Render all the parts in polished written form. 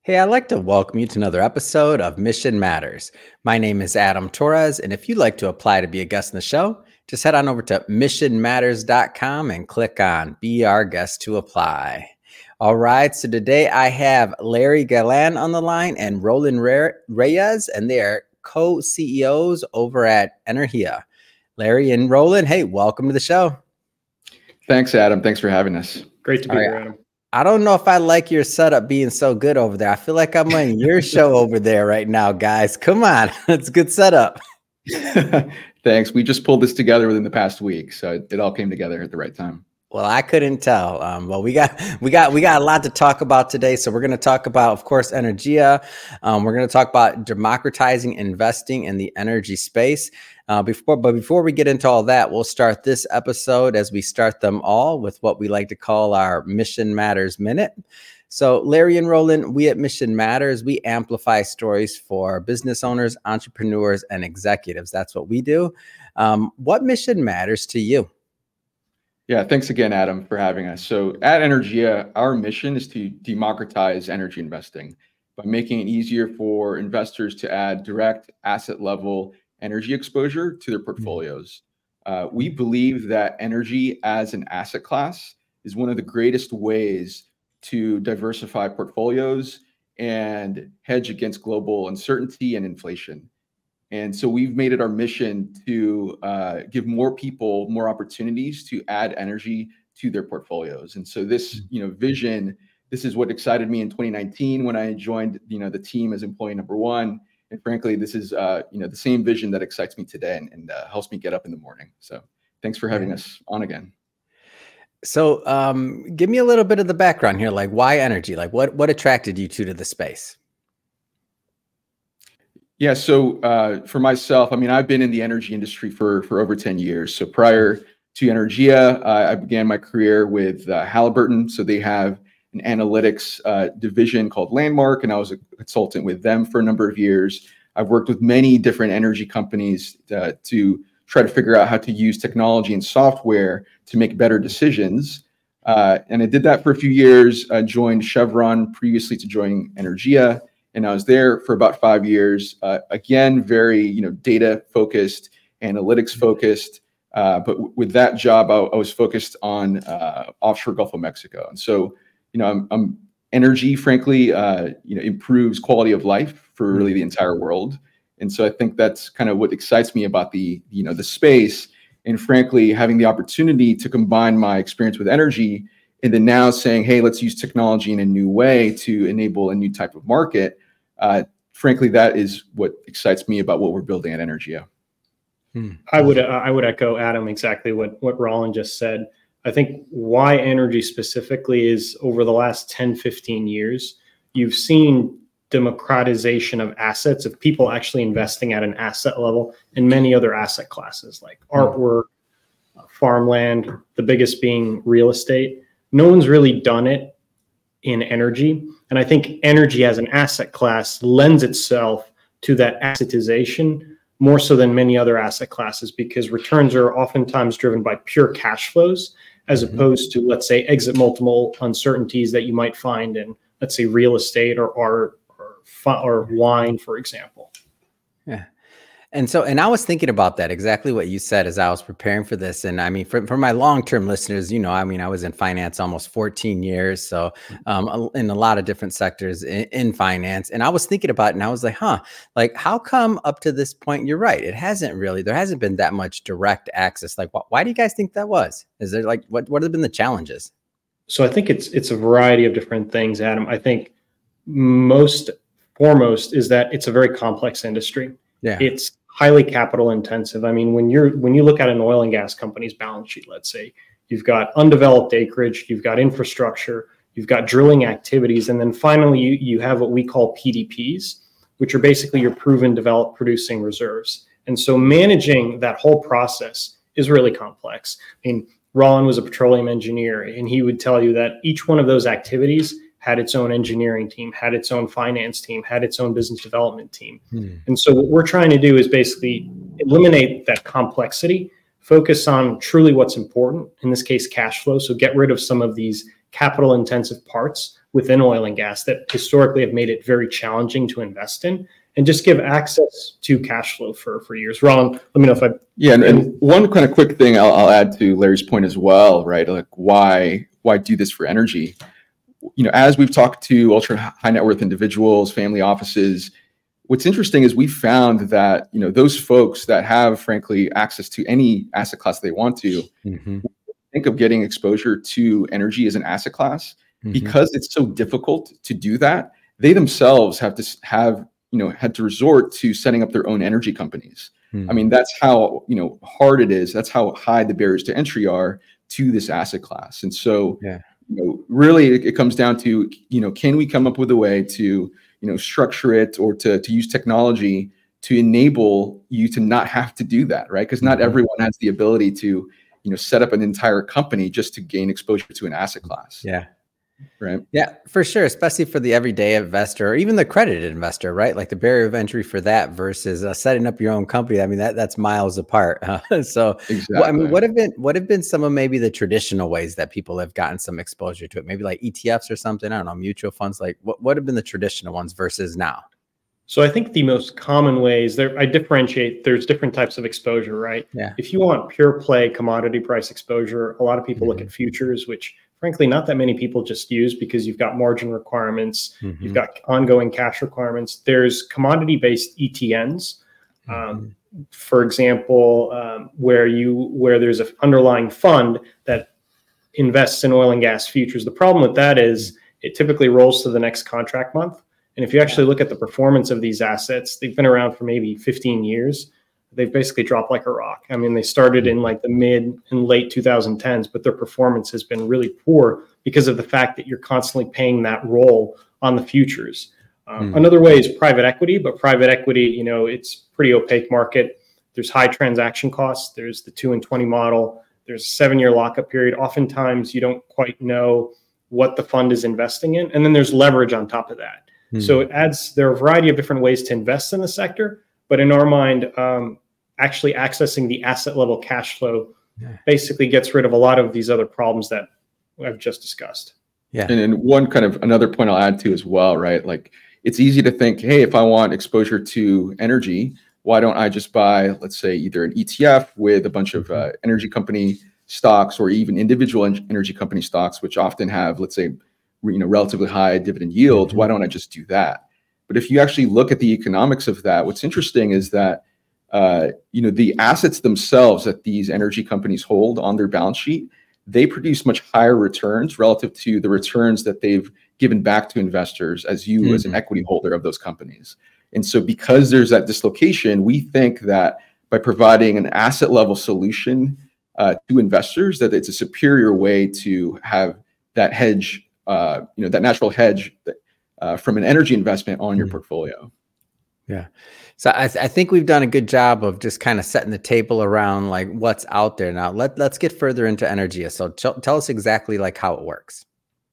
Hey, I'd like to welcome you to another episode of Mission Matters. My name is Adam Torres, and if you'd like to apply to be a guest in the show, just head on over to missionmatters.com and click on Be Our Guest to apply. All right, so today I have Larry Galan on the line and Roland Reyes, and they are co-CEOs over at Energia. Larry and Roland, hey, welcome to the show. Thanks, Adam. Thanks for having us. Great to be here, Adam. I don't know if I like your setup being so good over there. I feel like I'm on your show over there right now, guys. Come on. It's a good setup. Thanks. We just pulled this together within the past week, so it all came together at the right time. Well, I couldn't tell. Well, we got a lot to talk about today. So we're going to talk about, of course, Energia. We're going to talk about democratizing investing in the energy space. Before we get into all that, we'll start this episode, as we start them all, with what we like to call our Mission Matters Minute. So Larry and Roland, we at Mission Matters, we amplify stories for business owners, entrepreneurs, and executives. That's what we do. What mission matters to you? Yeah, thanks again, Adam, for having us. So at Energia, our mission is to democratize energy investing by making it easier for investors to add direct asset level energy exposure to their portfolios. We believe that energy as an asset class is one of the greatest ways to diversify portfolios and hedge against global uncertainty and inflation. And so we've made it our mission to give more people more opportunities to add energy to their portfolios. And so this, vision, this is what excited me in 2019 when I joined, the team as employee number one. And frankly, this is, the same vision that excites me today and helps me get up in the morning. So thanks for having us on again. So give me a little bit of the background here. Like, why energy? Like, what attracted you to the space? Yeah, so for myself, I've been in the energy industry for over 10 years. So prior to Energia, I began my career with Halliburton. So they have an analytics division called Landmark, and I was a consultant with them for a number of years. I've worked with many different energy companies to try to figure out how to use technology and software to make better decisions. And I did that for a few years. I joined Chevron previously to joining Energia. And I was there for about 5 years. Again, very data focused, analytics focused. But with that job, I was focused on offshore Gulf of Mexico. And so, energy, frankly, improves quality of life for really the entire world. And so I think that's kind of what excites me about the space. And frankly, having the opportunity to combine my experience with energy and then now saying, hey, let's use technology in a new way to enable a new type of market. Frankly, that is what excites me about what we're building at Energia. I would echo, Adam, exactly what Roland just said. I think why energy specifically is over the last 10, 15 years, you've seen democratization of assets, of people actually investing at an asset level in many other asset classes like artwork, farmland, the biggest being real estate. No one's really done it in energy. And I think energy as an asset class lends itself to that assetization more so than many other asset classes, because returns are oftentimes driven by pure cash flows, as opposed to, let's say, exit multiple uncertainties that you might find in, let's say, real estate or art or wine, for example. Yeah. And I was thinking about that, exactly what you said as I was preparing for this. And for my long-term listeners, I was in finance almost 14 years. So in a lot of different sectors in finance. And I was thinking about it and I was like, how come up to this point, you're right, there hasn't been that much direct access. Like, why do you guys think that was? Is there what have been the challenges? So I think it's a variety of different things, Adam. I think most foremost is that it's a very complex industry. Yeah. It's highly capital intensive. When you look at an oil and gas company's balance sheet, let's say, you've got undeveloped acreage, you've got infrastructure, you've got drilling activities, and then finally you have what we call PDPs, which are basically your proven developed producing reserves. And so managing that whole process is really complex. Roland was a petroleum engineer, and he would tell you that each one of those activities had its own engineering team, had its own finance team, had its own business development team. And so what we're trying to do is basically eliminate that complexity, focus on truly what's important, in this case, cash flow. So get rid of some of these capital intensive parts within oil and gas that historically have made it very challenging to invest in, and just give access to cash flow for years. Ron, let me know if I... Yeah, and one kind of quick thing I'll add to Larry's point as well, right? Like why do this for energy? As we've talked to ultra high net worth individuals, family offices, what's interesting is we found that, those folks that have, frankly, access to any asset class they want to, think of getting exposure to energy as an asset class, because it's so difficult to do that. They themselves had to resort to setting up their own energy companies. I mean, that's how, hard it is. That's how high the barriers to entry are to this asset class. And so, really it comes down to, can we come up with a way to, structure it or to use technology to enable you to not have to do that, right? Because not everyone has the ability to, set up an entire company just to gain exposure to an asset class. Yeah. Right. Yeah, for sure. Especially for the everyday investor or even the accredited investor, right? Like the barrier of entry for that versus setting up your own company. I mean, that's miles apart. So, exactly. what have been some of maybe the traditional ways that people have gotten some exposure to it? Maybe like ETFs or something. I don't know, mutual funds. Like what have been the traditional ones versus now? So I think the most common ways I differentiate, there's different types of exposure, right? Yeah. If you want pure play commodity price exposure, a lot of people look at futures, which frankly, not that many people just use because you've got margin requirements, you've got ongoing cash requirements. There's commodity-based ETNs, for example, where there's an underlying fund that invests in oil and gas futures. The problem with that is it typically rolls to the next contract month. And if you actually look at the performance of these assets, they've been around for maybe 15 years. They've basically dropped like a rock. I mean, they started in like the mid and late 2010s, but their performance has been really poor because of the fact that you're constantly paying that roll on the futures. Another way is private equity, but private equity, it's pretty opaque market. There's high transaction costs. There's the 2 and 20 model. There's a 7-year lockup period. Oftentimes you don't quite know what the fund is investing in. And then there's leverage on top of that. So there are a variety of different ways to invest in the sector, but in our mind, actually accessing the asset level cash flow basically gets rid of a lot of these other problems that I've just discussed. Yeah. And then another point I'll add to as well, right? Like it's easy to think, hey, if I want exposure to energy, why don't I just buy, let's say, either an ETF with a bunch of energy company stocks or even individual energy company stocks, which often have, let's say, relatively high dividend yields. Why don't I just do that? But if you actually look at the economics of that, what's interesting is that, the assets themselves that these energy companies hold on their balance sheet, they produce much higher returns relative to the returns that they've given back to investors as an equity holder of those companies. And so because there's that dislocation, we think that by providing an asset level solution to investors, that it's a superior way to have that hedge, that natural hedge from an energy investment on your portfolio. Yeah. So I think we've done a good job of just kind of setting the table around like what's out there now. Let's get further into Energia. So tell us exactly like how it works.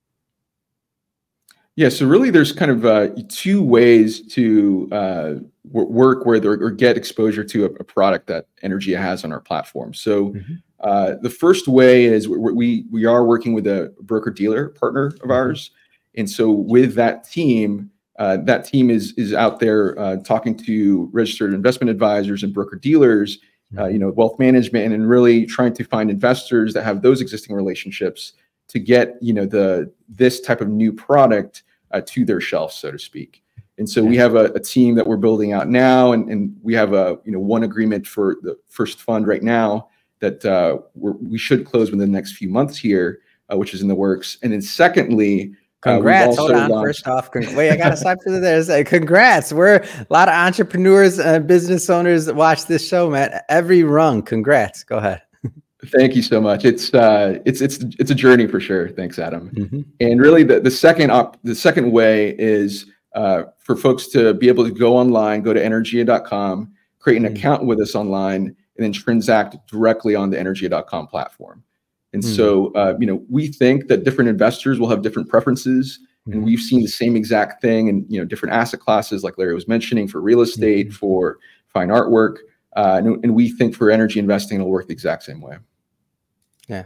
Yeah. So really there's kind of 2 ways to work with or get exposure to a product that Energia has on our platform. So the first way is we are working with a broker dealer partner of ours. And so with that team is out there talking to registered investment advisors and broker dealers, wealth management, and really trying to find investors that have those existing relationships to get, this type of new product to their shelf, so to speak. And so we have a team that we're building out now, and we have one agreement for the first fund right now that we should close within the next few months here, which is in the works. And then secondly, congrats. Hold on. First off, wait, I got to stop you there. Say congrats. We're a lot of entrepreneurs and business owners that watch this show, man. Every rung. Congrats. Go ahead. Thank you so much. It's a journey for sure. Thanks, Adam. And really the second way is for folks to be able to go online, go to energia.com, create an account with us online, and then transact directly on the energia.com platform. And so, we think that different investors will have different preferences, and we've seen the same exact thing in, different asset classes, like Larry was mentioning, for real estate, for fine artwork. And we think for energy investing, it'll work the exact same way. Yeah.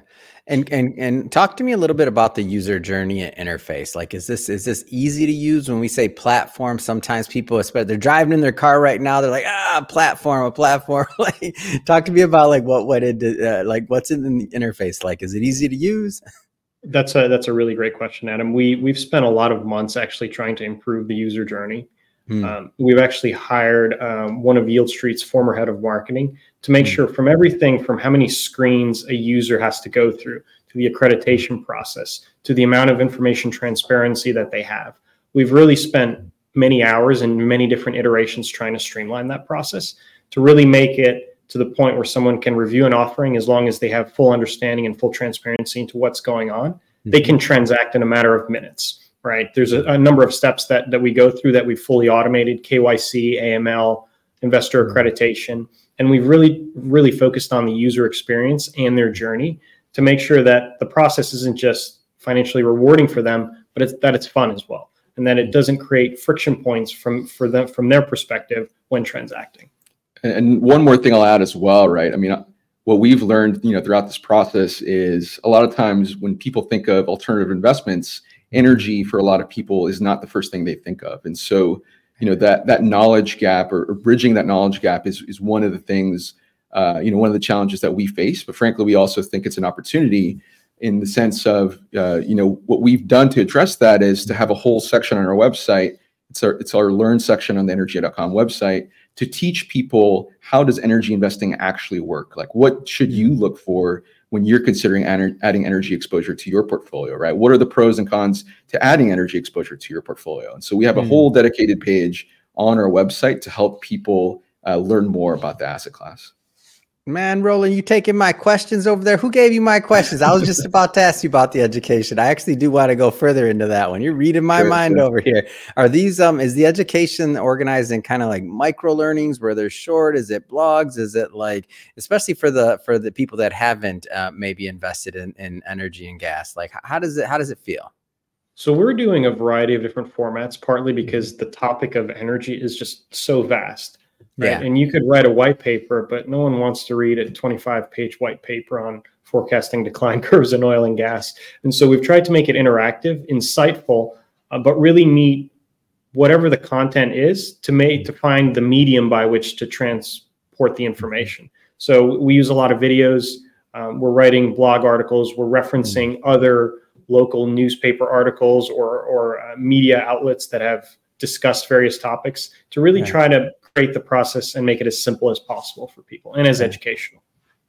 And talk to me a little bit about the user journey and interface. Like, is this easy to use? When we say platform, sometimes people, especially they're driving in their car right now, they're like, a platform. Like, talk to me about like what it like what's in the interface like. Is it easy to use? That's a really great question, Adam. We've spent a lot of months actually trying to improve the user journey. We've actually hired one of Yield Street's former head of marketing to make sure from everything from how many screens a user has to go through, to the accreditation process, to the amount of information transparency that they have. We've really spent many hours and many different iterations trying to streamline that process to really make it to the point where someone can review an offering as long as they have full understanding and full transparency into what's going on. They can transact in a matter of minutes. Right. There's a number of steps that we go through that we've fully automated: KYC, AML, investor accreditation. And we've really focused on the user experience and their journey to make sure that the process isn't just financially rewarding for them, but it's fun as well. And that it doesn't create friction points from their perspective when transacting. And one more thing I'll add as well, right? I mean, what we've learned, throughout this process is a lot of times when people think of alternative investments, energy for a lot of people is not the first thing they think of. And so, that knowledge gap or bridging that knowledge gap is one of the things, one of the challenges that we face. But frankly, we also think it's an opportunity in the sense of, what we've done to address that is to have a whole section on our website. It's our Learn section on the energia.com website to teach people, how does energy investing actually work? Like, what should you look for when you're considering adding energy exposure to your portfolio, right? What are the pros and cons to adding energy exposure to your portfolio? And so we have a whole dedicated page on our website to help people learn more about the asset class. Man, Roland, you taking my questions over there? Who gave you my questions? I was just about to ask you about the education. I actually do want to go further into that one. You're reading my mind over here. Are these is the education organized in kind of like micro learnings where they're short? Is it blogs? Is it like, especially for the people that haven't maybe invested in energy and gas? Like, how does it feel? So we're doing a variety of different formats, partly because the topic of energy is just so vast. Right. Yeah. And you could write a white paper, but no one wants to read a 25-page white paper on forecasting decline curves in oil and gas. And so we've tried to make it interactive, insightful, but really meet whatever the content is to find the medium by which to transport the information. So we use a lot of videos. We're writing blog articles. We're referencing other local newspaper articles or media outlets that have discussed various topics to really try to create the process and make it as simple as possible for people and as educational.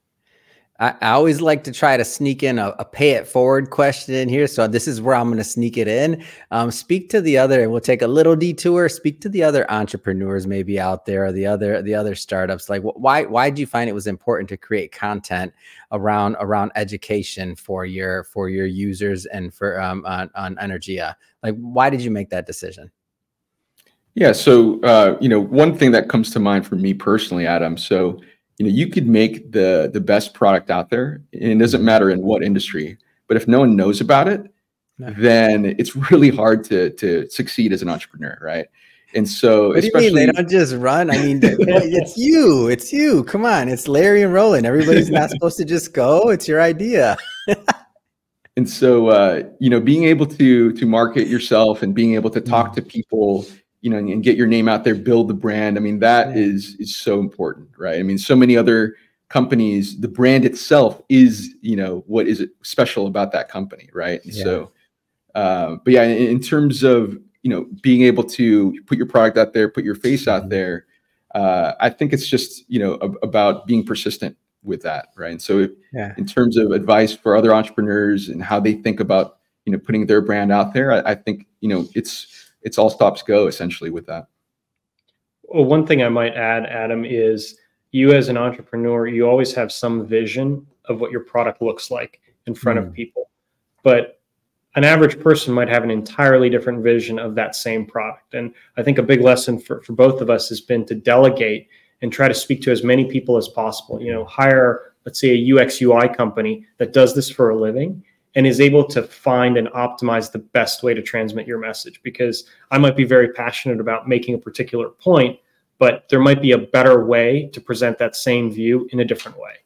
I always like to try to sneak in a pay it forward question in here. So this is where I'm going to sneak it in. Speak to the other, and we'll take a little detour. Speak to the other entrepreneurs maybe out there, or the other startups. Like, why did you find it was important to create content around education for your users and for on Energia? Like, why did you make that decision? Yeah. So, one thing that comes to mind for me personally, Adam, so, you could make the best product out there, and it doesn't matter in what industry, but if no one knows about it, then it's really hard to succeed as an entrepreneur. Right. And so, what do you mean they don't just run? I mean, it's you. Come on. It's Larry and Roland. Everybody's not supposed to just go. It's your idea. And so, being able to market yourself and being able to talk to people, and get your name out there, build the brand. I mean, that is so important, right? I mean, so many other companies, the brand itself is, what is it special about that company, right? And so, but yeah, in terms of, being able to put your product out there, put your face out there, I think it's just, about being persistent with that, right? And so in terms of advice for other entrepreneurs and how they think about, putting their brand out there, I think, it's all stops go essentially with that. Well, one thing I might add, Adam, is you as an entrepreneur, you always have some vision of what your product looks like in front of people. But an average person might have an entirely different vision of that same product. And I think a big lesson for both of us has been to delegate and try to speak to as many people as possible. Hire, let's say, a UX UI company that does this for a living and is able to find and optimize the best way to transmit your message. Because I might be very passionate about making a particular point, but there might be a better way to present that same view in a different way.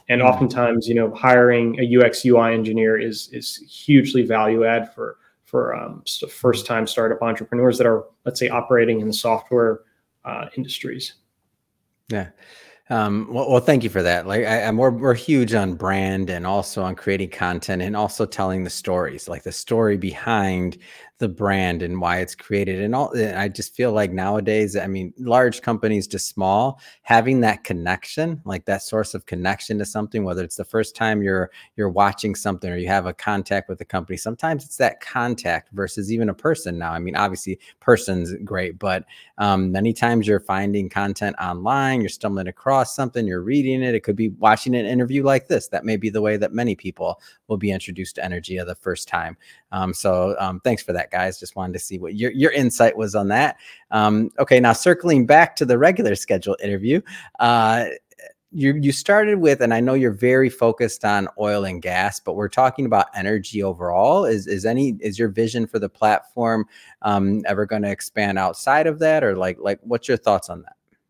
And oftentimes, hiring a UX UI engineer is hugely value add for first time startup entrepreneurs that are, let's say, operating in the software industries. Yeah. Well, thank you for that. Like, we're huge on brand and also on creating content and also telling the stories, like the story behind the brand and why it's created. And I just feel like nowadays, I mean, large companies to small, having that connection, like that source of connection to something, whether it's the first time you're watching something or you have a contact with the company, sometimes it's that contact versus even a person now. I mean, obviously person's great, but many times you're finding content online, you're stumbling across something, you're reading it. It could be watching an interview like this. That may be the way that many people will be introduced to Energia the first time. So thanks for that, guys. Just wanted to see what your insight was on that. Okay, now circling back to the regular scheduled interview, you started with, and I know you're very focused on oil and gas, but we're talking about energy overall. Is your vision for the platform ever going to expand outside of that, or like what's your thoughts on that?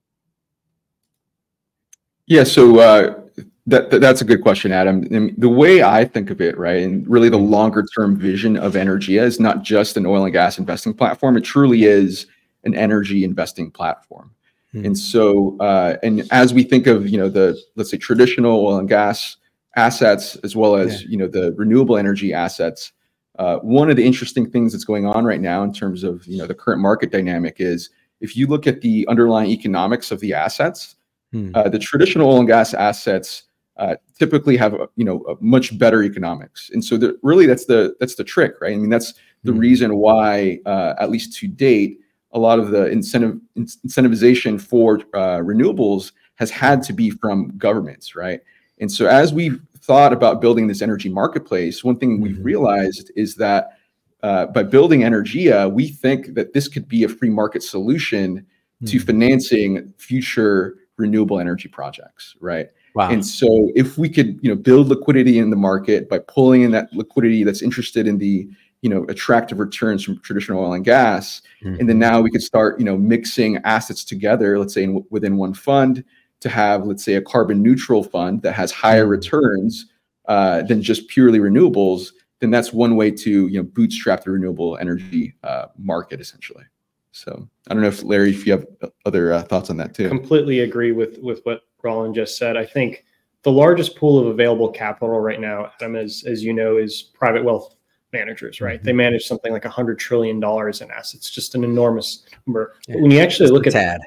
Yeah, so that's a good question, Adam. And the way I think of it, right, and really the longer term vision of Energia is not just an oil and gas investing platform. It truly is an energy investing platform. And so, and as we think of, let's say traditional oil and gas assets, as well as, the renewable energy assets, one of the interesting things that's going on right now in terms of, the current market dynamic is if you look at the underlying economics of the assets, the traditional oil and gas assets typically have, a much better economics. And so really that's the trick, right? I mean, that's the reason why, at least to date, a lot of the incentivization for renewables has had to be from governments, right? And so as we've thought about building this energy marketplace, one thing we've realized is that by building Energia, we think that this could be a free market solution to financing future renewable energy projects, right? Wow. And so if we could, build liquidity in the market by pulling in that liquidity that's interested in the, attractive returns from traditional oil and gas, and then now we could start, mixing assets together, let's say within one fund, to have, let's say, a carbon neutral fund that has higher returns than just purely renewables, then that's one way to, bootstrap the renewable energy market, essentially. So I don't know if Larry, if you have other thoughts on that too. Completely agree with what Roland just said. I think the largest pool of available capital right now, Adam, as you know, is private wealth managers, right? They manage something like $100 trillion in assets, just an enormous number. But when you actually look at that,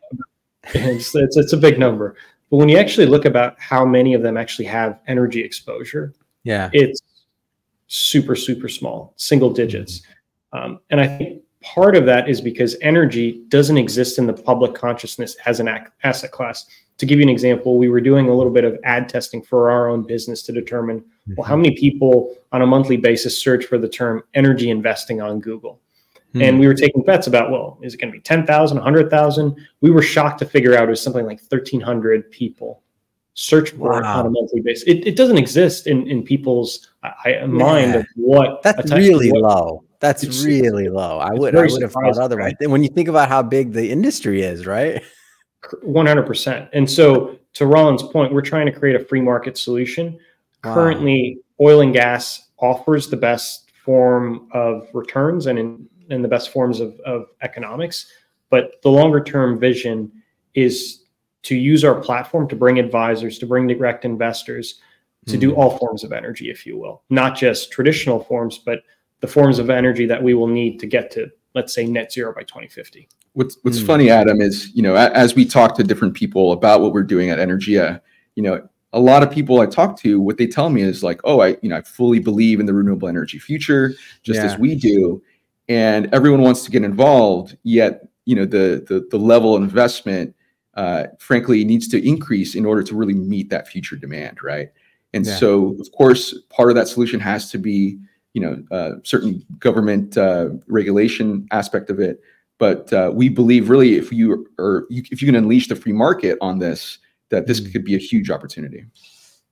it's a big number. But when you actually look about how many of them actually have energy exposure, it's super, super small, single digits. And I think part of that is because energy doesn't exist in the public consciousness as an asset class. To give you an example, we were doing a little bit of ad testing for our own business to determine, well, how many people on a monthly basis search for the term energy investing on Google? And we were taking bets about, well, is it going to be 10,000, 100,000? We were shocked to figure out it was something like 1,300 people search for it on a monthly basis. It doesn't exist in people's mind of what. That's really low. That's really low. I would have thought otherwise. Right? When you think about how big the industry is, right? 100%. And so to Roland's point, we're trying to create a free market solution. Wow. Currently, oil and gas offers the best form of returns and the best forms of economics. But the longer term vision is to use our platform to bring advisors, to bring direct investors, to do all forms of energy, if you will, not just traditional forms, but the forms of energy that we will need to get to, let's say, net zero by 2050. What's funny, Adam, is, as we talk to different people about what we're doing at Energia, a lot of people I talk to, what they tell me is like, oh, I fully believe in the renewable energy future, just as we do. And everyone wants to get involved, yet, the level of investment, frankly, needs to increase in order to really meet that future demand, right? And so, of course, part of that solution has to be, certain government regulation aspect of it. But we believe really if you can unleash the free market on this, that this could be a huge opportunity.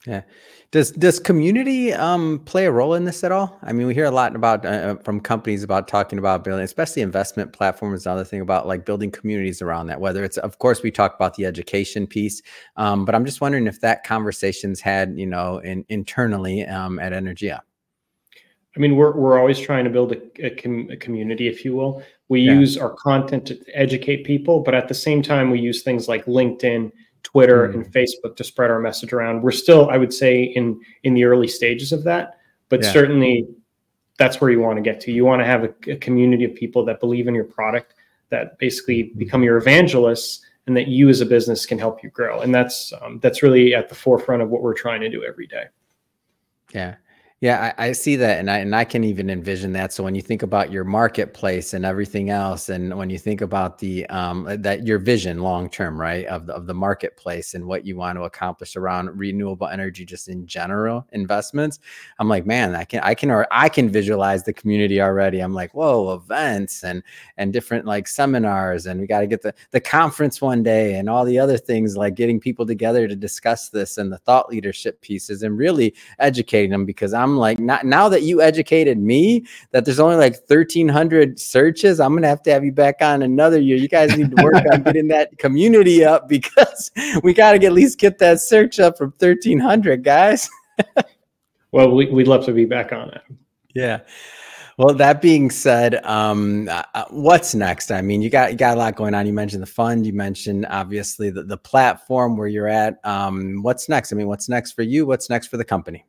Yeah. Does community play a role in this at all? I mean, we hear a lot about from companies about talking about building, especially investment platforms. Another thing about like building communities around that. Whether it's, of course, we talk about the education piece, but I'm just wondering if that conversation's had, internally at Energia. I mean, we're always trying to build a community, if you will. We Yeah. use our content to educate people, but at the same time, we use things like LinkedIn, Twitter, and Facebook to spread our message around. We're still, I would say, in the early stages of that, but Yeah. certainly that's where you want to get to. You want to have a community of people that believe in your product, that basically become your evangelists, and that you as a business can help you grow. And that's really at the forefront of what we're trying to do every day. Yeah. Yeah, I see that, and I can even envision that. So when you think about your marketplace and everything else, and when you think about the that your vision long term, right, of the marketplace and what you want to accomplish around renewable energy, just in general investments, I'm like, man, I can visualize the community already. I'm like, whoa, events and different like seminars, and we got to get the conference one day, and all the other things like getting people together to discuss this, and the thought leadership pieces, and really educating them, because I'm like, not now that you educated me that there's only like 1,300 searches, I'm gonna have to have you back on another year. You guys need to work on getting that community up, because we got to at least get that search up from 1,300, guys. Well, we'd love to be back on it. Yeah. Well, that being said, what's next? I mean, you got a lot going on. You mentioned the fund. You mentioned obviously the platform where you're at. What's next? I mean, what's next for you? What's next for the company?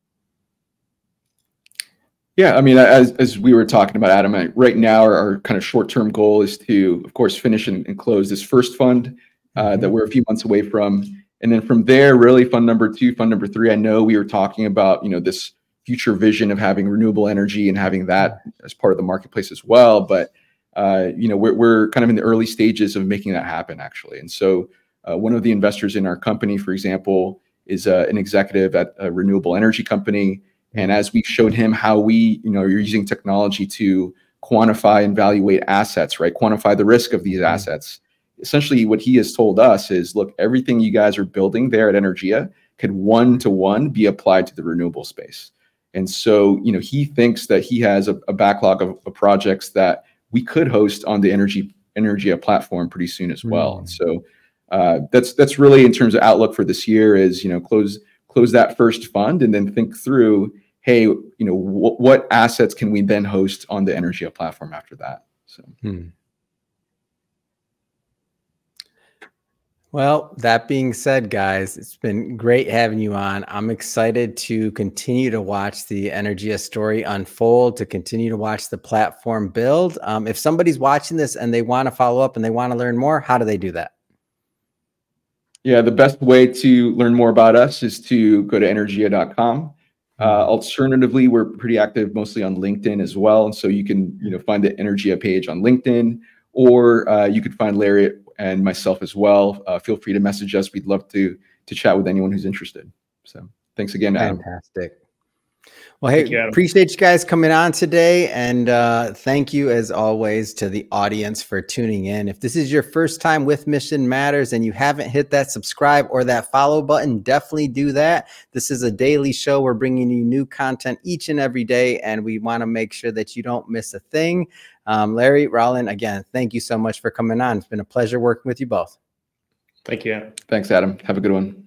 Yeah, I mean, as we were talking about, Adam, right now our kind of short-term goal is to, of course, finish and close this first fund that we're a few months away from. And then from there, really fund number 2, fund number 3, I know we were talking about, this future vision of having renewable energy and having that as part of the marketplace as well. But, we're kind of in the early stages of making that happen, actually. And so one of the investors in our company, for example, is an executive at a renewable energy company. And as we showed him how we, are using technology to quantify and evaluate assets, right? Quantify the risk of these assets. Essentially, what he has told us is, look, everything you guys are building there at Energia could one-to-one be applied to the renewable space. And so, he thinks that he has a backlog of projects that we could host on the Energia platform pretty soon as well. And so that's really, in terms of outlook for this year, is, close that first fund and then think through, hey, what assets can we then host on the Energia platform after that? So. Well, that being said, guys, it's been great having you on. I'm excited to continue to watch the Energia story unfold, to continue to watch the platform build. If somebody's watching this and they want to follow up and they want to learn more, how do they do that? Yeah, the best way to learn more about us is to go to energia.com. Alternatively, we're pretty active mostly on LinkedIn as well. And so you can, find the Energia page on LinkedIn, or you could find Larry and myself as well. Feel free to message us. We'd love to chat with anyone who's interested. So thanks again, Adam. Fantastic. Well, hey, appreciate you guys coming on today. And thank you, as always, to the audience for tuning in. If this is your first time with Mission Matters and you haven't hit that subscribe or that follow button, definitely do that. This is a daily show. We're bringing you new content each and every day, and we want to make sure that you don't miss a thing. Larry, Roland, again, thank you so much for coming on. It's been a pleasure working with you both. Thank you, Adam. Thanks, Adam. Have a good one.